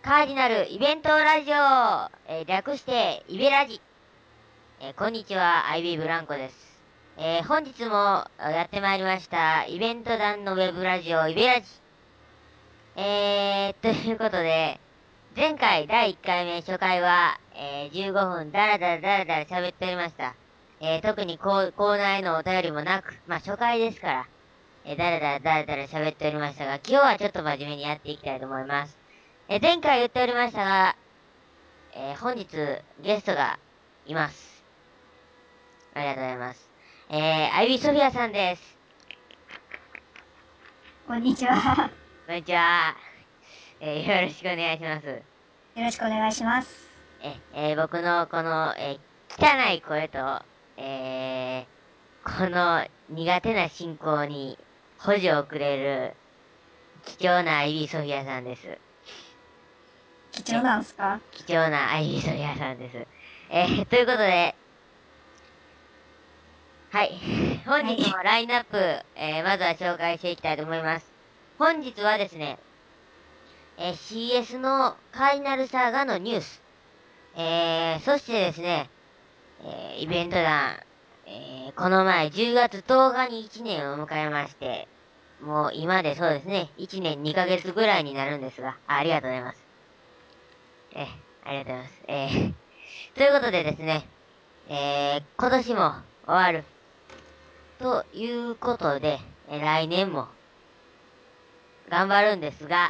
カーディナルイベントラジオ、略してイベラジ。こんにちは、アイビーブランコです。本日もやってまいりましたイベント団のウェブラジオイベラジ。ということで、前回第1回目初回は、15分ダラダラ喋っておりました。特にコーナーへのお便りもなく、まあ初回ですから、だらだら喋っておりましたが、今日はちょっと真面目にやっていきたいと思います。前回言っておりましたが、本日ゲストがいます。ありがとうございます。アイビーソフィアさんです。 こんにちは。 こんにちは。よろしくお願いします。 よろしくお願いします。 僕のこの、汚い声と、この苦手な進行に補助をくれる貴重なアイビーソフィアさんです。 貴重なんすか？ 貴重なアイビーソフィアさんです。ということで、はい。本日もラインナップ、まずは紹介していきたいと思います。本日はですね、CS のカーディナルサーガのニュース、そしてですね、イベント団、この前10月10日に1年を迎えまして、もう今でそうですね、1年2ヶ月ぐらいになるんですが、ありがとうございます。ありがとうございます。ということでですね、今年も終わる。ということで、来年も頑張るんですが、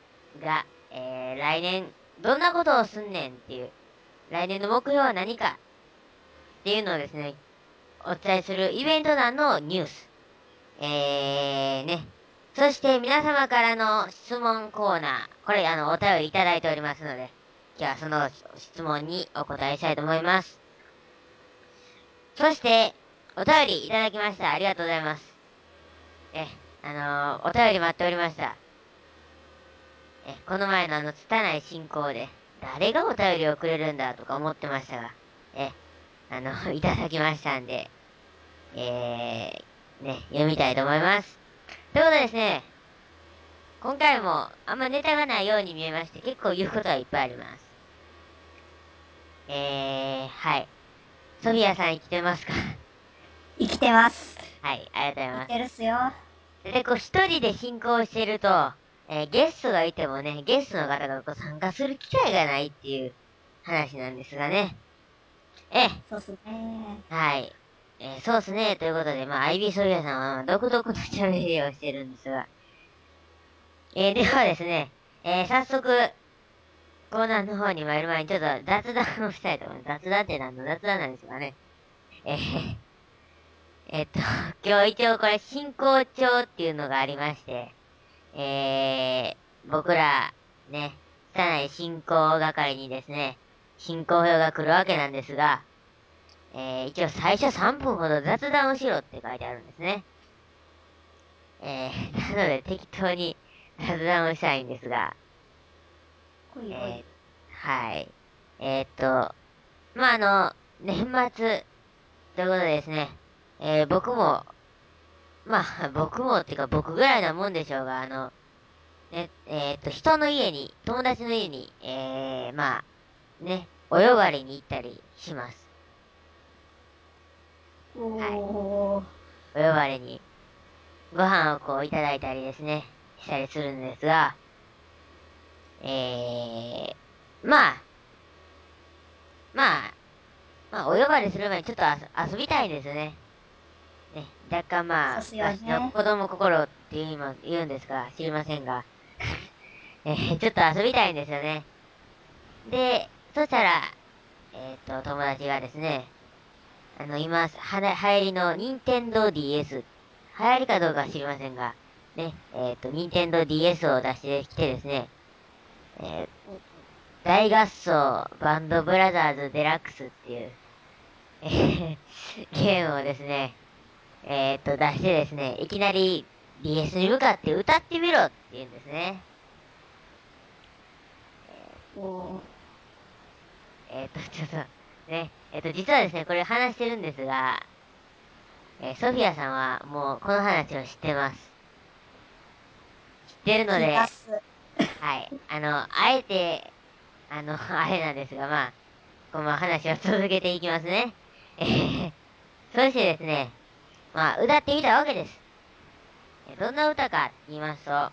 来年どんなことをすんねんっていう、来年の目標は何かっていうのをですね、お伝えするイベント団のニュース。ね。そして皆様からの質問コーナー。これお便りいただいておりますので、今日はその質問にお答えしたいと思います。そして、お便りいただきました。ありがとうございます。お便り待っておりました。この前の拙い進行で、誰がお便りをくれるんだとか思ってましたが、いただきましたんで、読みたいと思います。ということでですね、今回もあんまネタがないように見えまして、結構言うことはいっぱいあります。はい。ソフィアさん生きてますか？ 生きてます。 はい、ありがとうござい生きます。 てるっすよ。 で、一人で進行してると、ゲストがいてもね、ゲストの方が参加する機会がないっていう話なんですがね。 そうっすね。 はい。そうっすね。ということで、まあ、アイビーソフィアさんは独特の喋りをしてるんですが。ではですね、早速、コーナーの方に参る前にちょっと雑談をしたいと思います。雑談って何の雑談なんですかね。えー今日一応これ進行帳っていうのがありまして、僕ら、ね、拙い進行係にですね、進行表が来るわけなんですが、一応最初3分ほど雑談をしろって書いてあるんですね。なので適当に雑談をしたいんですが、 ほいほい。 はい。まあ、年末ということでですね、僕も、まあ、僕もっていうか僕ぐらいなもんでしょうが、ね、人の家に、友達の家に、まあ、ね、お呼ばれに行ったりします。はい。 おー。 お呼ばれに、ご飯をこういただいたりですね、したりするんですが、まあ、まあ、まあ、お呼ばれする前にちょっと遊びたいんですね。ね、若干まあ、 そうっすよ昔のね。 子供心って言うんですか、知りませんが、ちょっと遊びたいんですよね。で、そしたら、友達がですね、今、流行りの任天堂 DS、流行りかどうかは知りませんが、ね、任天堂 DS を出してきてですね、えー大合奏バンドブラザーズデラックスっていう、ゲームをですね、出してですね、いきなり DS に向かって歌ってみろって言うんですね。 おー。 ちょっと、ね、実はですね、これ話してるんですが、ソフィアさんはもうこの話を知ってます。知ってるので、 聞いたっす。 はい。あえて、あれなんですが、まあ、この話を続けていきますね。そしてですね、まあ、歌ってみたわけです。どんな歌かって言いますと、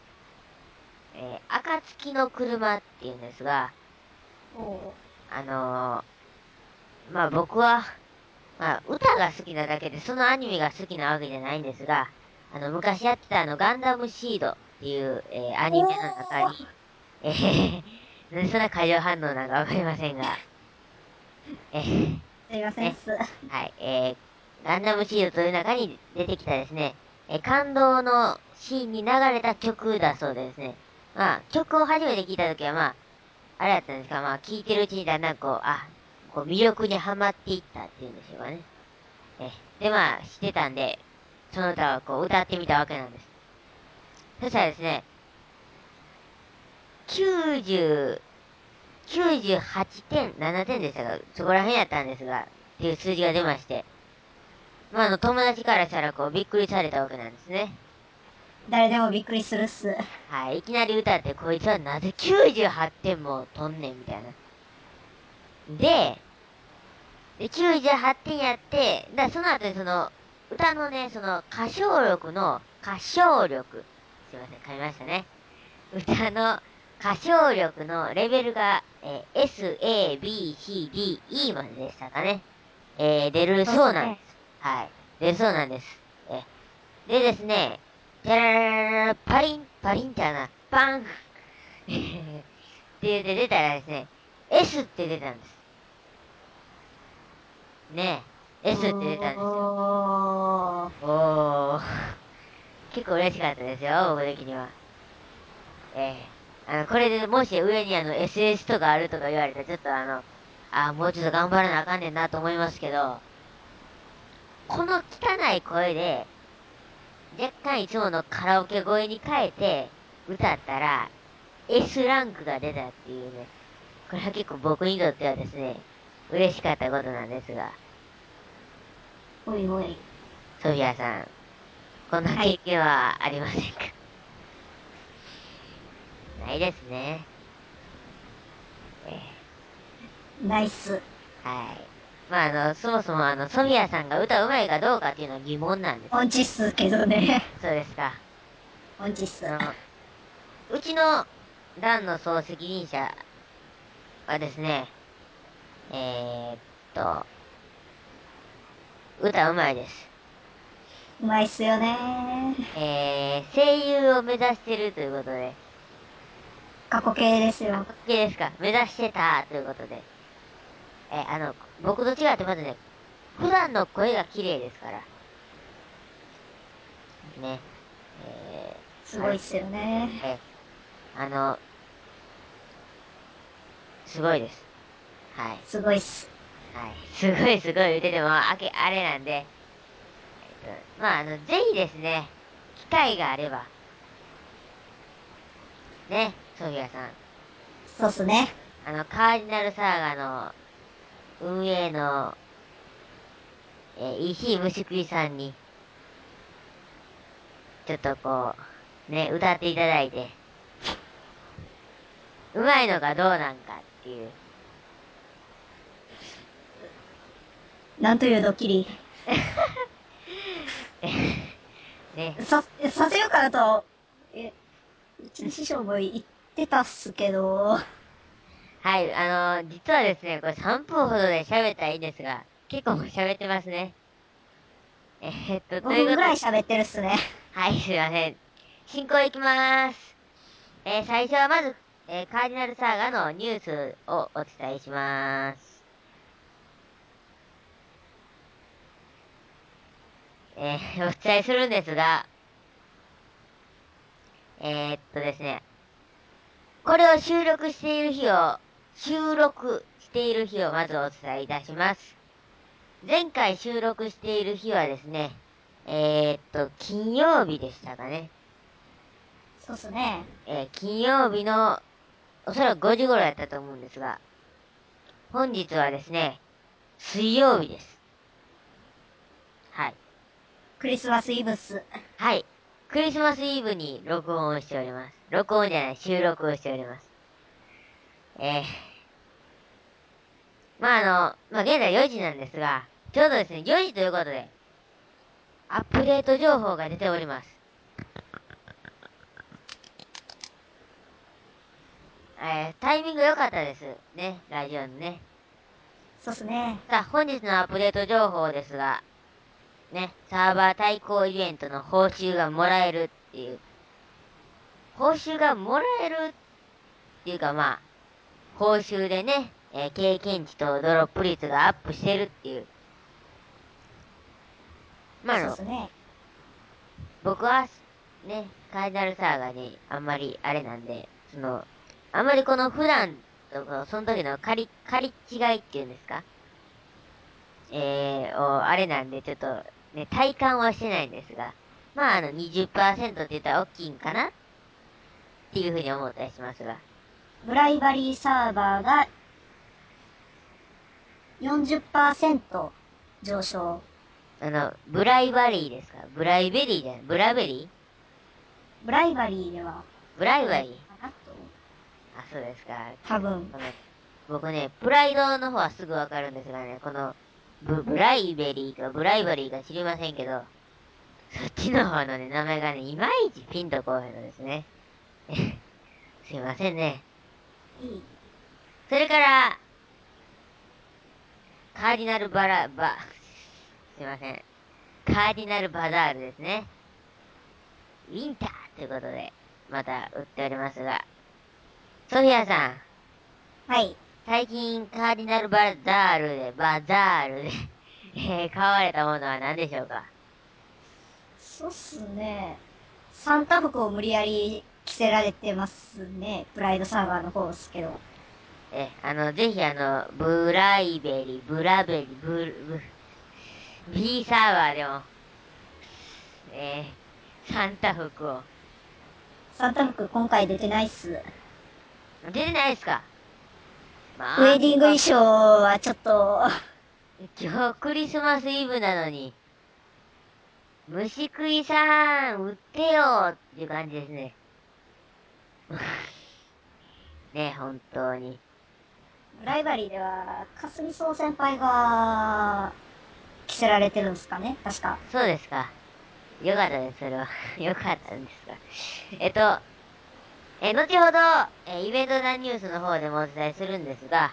暁の車って言うんですが、 おあのまあ僕は、まあ歌が好きなだけで、そのアニメが好きなわけじゃないんですが、昔やってたガンダムシードっていう、アニメの中おー、 に、なんでそんな過剰反応なんかわかりませんが、 すいませんっね、 す。 はい、ガンダムシードという中に出てきたですね、感動のシーンに流れた曲だそうでですね、まあ、曲を初めて聞いたときは、まあ、あれだったんですか、まあ、聞いてるうちにだんだんこう魅力にはまっていったっていうんでしょうかね。で、まあ、してたんで、その歌をこう歌ってみたわけなんです。そしたらですね、90、98点、7点でしたが、そこら辺やったんですが、っていう数字が出まして、まあ、友達からしたらこう、びっくりされたわけなんですね。 誰でもびっくりするっす。 はい、いきなり歌って、こいつはなぜ98点も取んねん、みたいな。で、98点やって、その後に歌のね、歌唱力、すいません、噛みましたね。歌の歌唱力のレベルが、S, A, B, C, D, E まででしたかね。出るそうなんです。はい。出るそうなんです。でですね、じゃららららら、パリン、パリンってパンって言って出たらですね、S って出たんです。ねえ、S って出たんですよ。 おー、 おー、結構嬉しかったですよ、僕的には。これでもし上にSS とかあるとか言われたら、ちょっともうちょっと頑張らなあかんねんなと思いますけど、この汚い声で、若干いつものカラオケ声に変えて歌ったら、S ランクが出たっていうね、これは結構僕にとってはですね、嬉しかったことなんですが、 おいおい。 ソフィアさん、こんなはい。 経験はありませんか？ないですね。えナイス。 はい。まあ、そもそもソフィアさんが歌うまいかどうかっていうのは疑問なんですよ。 音痴っすけどね。 そうですか。 音痴っす。 あの、うちの団の総責任者はですね、えーっと、歌うまいです。 うまいっすよね。 声優を目指してるということで、 過去形ですあ、 よ。 こっちですか。目指してたということで、僕と違ってまずね、普段の声が綺麗ですから、ね、えすごいっすよね。 えあの、すごいです。はい。 すごいっす。 はい。すごいすごい言うてても、あれなんで、まあ、ぜひですね、機会があれば、ね、ソフィアさん、 そうっすね。 カーディナルサーガの運営の、石井虫食いさんに、ちょっとね、歌っていただいて、うまいのかどうなんかっていう。 なんというドッキリ。 ね。 させようかなと、え、うちの師匠も言ってたっすけど、 はい、実はですね、これ3分ほどで喋ったらいいんですが、結構もう喋ってますね。という 5分ぐらいことで、 喋ってるっすね。 はい、すいません。進行いきまーす。最初はまず、カーディナルサーガのニュースをお伝えします。お伝えするんですが、ですね、これを収録している日をまずお伝えいたします。前回収録している日はですね、金曜日でしたかね。 そうっすね。 金曜日のおそらく5時頃やったと思うんですが、本日はですね、水曜日です。はい。 クリスマスイブっす。 はい。 クリスマスイブに録音をしております。録音じゃない、収録をしております。現在4時なんですが、ちょうどですね、4時ということで、アップデート情報が出ております。タイミング良かったです。ね、ラジオのね。 そうっすね。 さあ、本日のアップデート情報ですが、ね、サーバー対抗イベントの報酬がもらえるっていう。報酬がもらえるっていうか報酬でね、経験値とドロップ率がアップしてるっていう。 そうっすね。 僕は、ね、カージナルサーガにあんまりあれなんで、あんまりこの普段とか、その時の借り違いっていうんですかあれなんで、ちょっと、ね、体感はしてないんですが、20% って言ったら大きいんかなっていうふうに思ったりしますが。 ブライバリーサーバーが40% 上昇。 ブライバリーですか？ブライベリーじゃない？ブラベリー？ ブライバリーでは、 ブライバリー？ かなと。 あ、そうですか。 多分。 僕ね、プライドの方はすぐわかるんですがね、この、ブライベリーかブライバリーか知りませんけど、そっちの方のね、名前がね、いまいちピンとこないのですね。すいませんね。 いい。 それから、カーディナルすいません。カーディナルバザールですね。ウィンターということで、また売っておりますが。ソフィアさん。 はい。 最近カーディナルバザールで買われたものは何でしょうか？ そうっすね。サンタ服を無理やり着せられてますね。プライドサーバーの方ですけど。 ぜひブライベリー、ブラベリー、B サーバーでも、サンタ服を。 サンタ服今回出てないっす。 出てないですか？ ウェディング衣装はちょっと、 今日クリスマスイブなのに、虫食いさん、売ってよっていう感じですね。ね、本当に。 ライバリーでは、かすみそう先輩が着せられてるんですかね確か。 そうですか。よかったです、それは。よかったんですが。後ほど、イベントダニュースの方でもお伝えするんですが、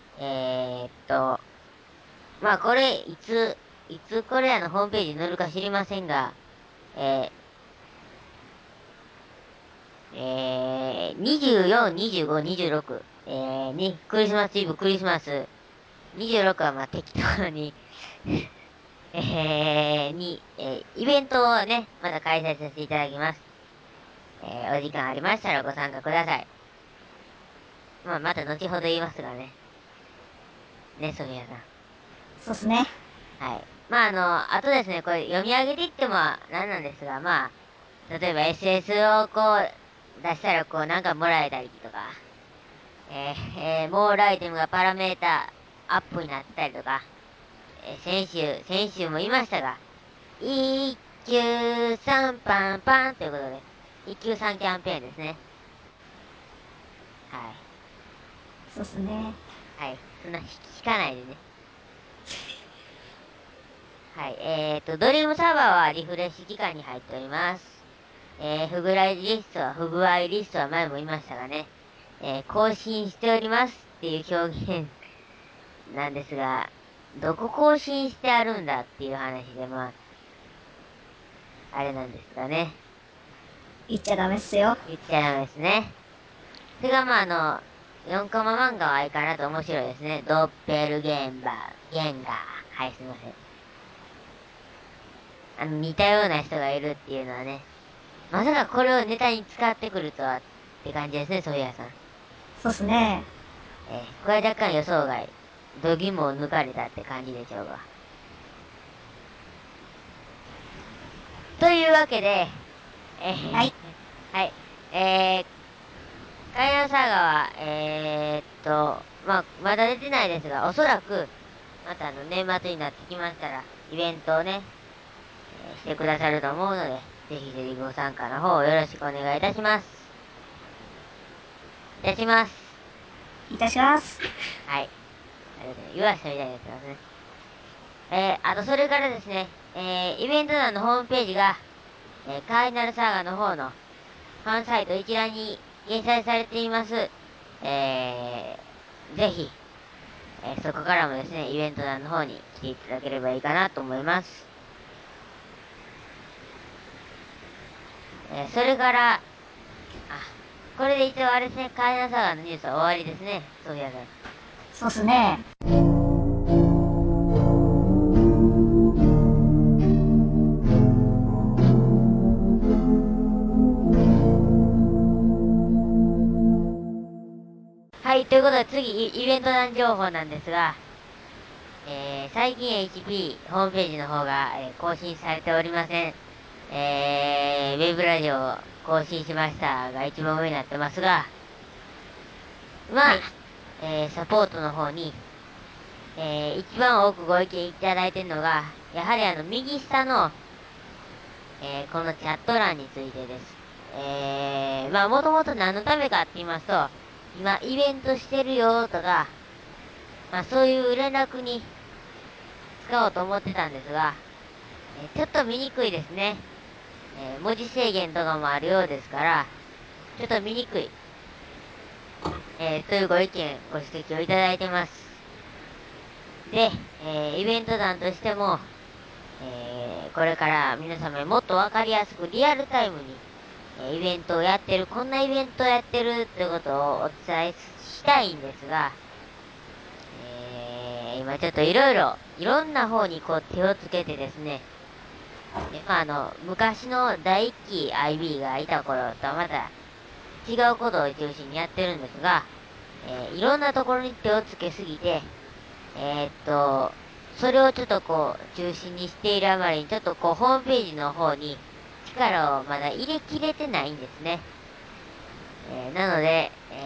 これ、いつこれらのホームページに載るか知りませんが、24、25、26、に、クリスマスイブ、クリスマス、26は適当にイベントをね、また開催させていただきます。お時間ありましたらご参加ください。また後ほど言いますがね。ね、ソフィアさん。 そうっすね。 はい。あとですね、これ読み上げていってもなんなんですが、例えば SS を出したらなんかもらえたりとか、モールアイテムがパラメータアップになったりとか、先週も言いましたが、一級3パンパンということで、一級3キャンペーンですね。はい。 そうっすね。 はい。そんな引かないでね。はい。ドリームサーバーはリフレッシュ期間に入っております。不具合リストは前も言いましたがね、更新しておりますっていう表現なんですが、どこ更新してあるんだっていう話で、あれなんですがね。 言っちゃダメっすよ。 言っちゃダメですね。それが4コマ漫画は相変わらず面白いですね。ドッペルゲンガー。はい、すいません。似たような人がいるっていうのはね、まさかこれをネタに使ってくるとはって感じですね、ソフィアさん。 そうっすね。 これは若干予想外。度肝を抜かれたって感じでしょうが。というわけで、 はい。 はい。カイナサガは、まだ出てないですが、おそらく、また年末になってきましたら、イベントをね、してくださると思うので、 ぜひぜひご参加の方よろしくお願いいたします。いたします。 いたします。 はい。言わしたみたいですからね。あとそれからですね、イベント欄のホームページが、カーディナルサーガの方のファンサイト一覧に掲載されています。ぜひ、そこからもですね、イベント欄の方に来ていただければいいかなと思います。それから、これで一応あれですね、カーディナルサーガのニュースは終わりですね。そういやだ。 そうっすね。 はい、ということで次、イベント欄情報なんですが、最近 HP ホームページの方が、更新されておりません。ウェブラジオを更新しましたが一番上になってますが、まあ、サポートの方に、一番多くご意見いただいているのが、やはり右下の、このチャット欄についてです。まあ、もともと何のためかって言いますと、今、イベントしてるよとか、まあ、そういう連絡に使おうと思ってたんですが、ちょっと見にくいですね。文字制限とかもあるようですから、ちょっと見にくい。というご意見、ご指摘をいただいてます。で、イベント団としても、これから皆様にもっとわかりやすくリアルタイムに、イベントをやってる、こんなイベントをやってるということをお伝えしたいんですが、今ちょっといろんな方にこう手をつけてですね、まあ昔の第一期 IB がいた頃とはまた違うことを中心にやってるんですが、いろんなところに手をつけすぎて、それをちょっとこう中心にしているあまりにちょっとこうホームページの方に力をまだ入れきれてないんですね。なので、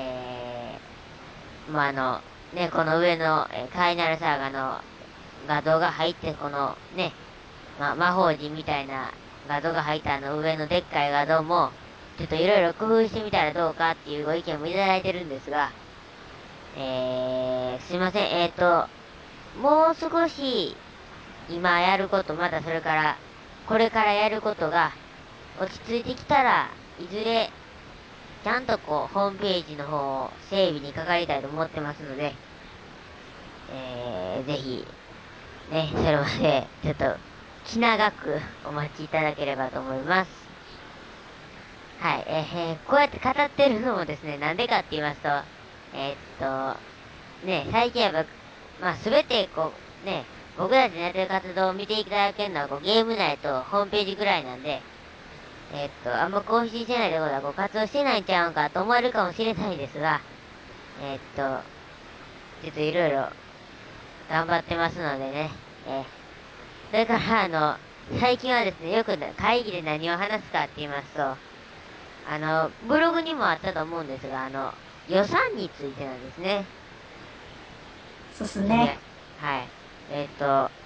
まあね、この上の、カーディナルサーガの画像が入って、このね、魔法陣みたいな画像が入った上のでっかい画像も、ちょっといろいろ工夫してみたらどうかっていうご意見もいただいてるんですが、すいません、もう少し、今やること、またそれから、これからやることが、落ち着いてきたら、いずれ、ちゃんとこう、ホームページの方を整備にかかりたいと思ってますので、ぜひ、ね、それまで、ちょっと、気長くお待ちいただければと思います。はい、こうやって語ってるのもですね、なんでかって言いますと、ね、最近やっぱ、まあ、すべてこう、ね、僕たちのやってる活動を見ていただけるのはこうゲーム内とホームページぐらいなんで、あんま更新してないってことはこう活動してないんちゃうんかと思われるかもしれないですが、ちょっといろいろ頑張ってますのでね、それから最近はですね、よく会議で何を話すかって言いますと、ブログにもあったと思うんですが、予算についてなんですね。 そうっすね。 はい。